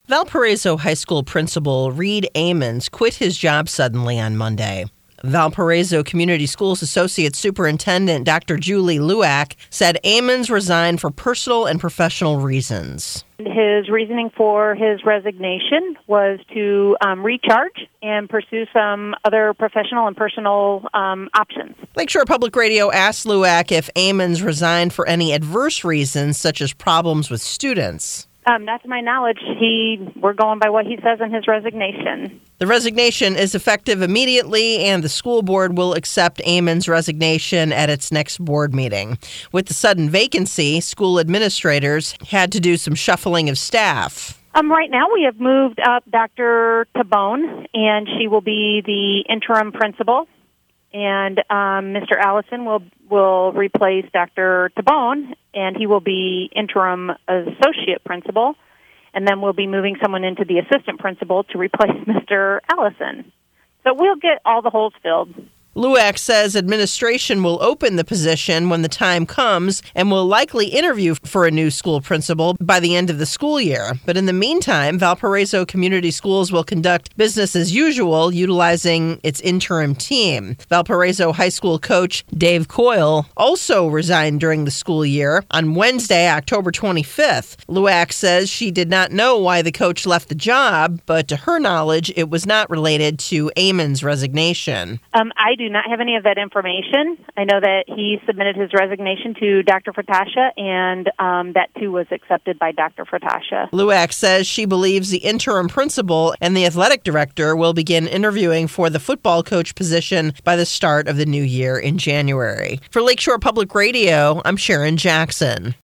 Valparaiso High School principal Reed Amons quit his job suddenly on Monday. Valparaiso Community Schools Associate Superintendent Dr. Julie Luak said Amons resigned for personal and professional reasons. His reasoning for his resignation was to recharge and pursue some other professional and personal options. Lakeshore Public Radio asked Luak if Amons resigned for any adverse reasons, such as problems with students. Not to my knowledge. We're going by what he says in his resignation. The resignation is effective immediately, and the school board will accept Amons' resignation at its next board meeting. With the sudden vacancy, school administrators had to do some shuffling of staff. Right now we have moved up Dr. Tabone, and she will be the interim principal. And Mr. Allison will replace Dr. Tabone, and he will be interim associate principal. And then we'll be moving someone into the assistant principal to replace Mr. Allison. So we'll get all the holes filled. Luak says administration will open the position when the time comes and will likely interview for a new school principal by the end of the school year. But in the meantime, Valparaiso Community Schools will conduct business as usual, utilizing its interim team. Valparaiso High School coach Dave Coyle also resigned during the school year on Wednesday, October 25th. Luak says she did not know why the coach left the job, but to her knowledge, it was not related to Amons' resignation. I do not have any of that information. I know that he submitted his resignation to Dr. Fratascia, and that too was accepted by Dr. Fratascia. Luak says she believes the interim principal and the athletic director will begin interviewing for the football coach position by the start of the new year in January. For Lakeshore Public Radio, I'm Sharon Jackson.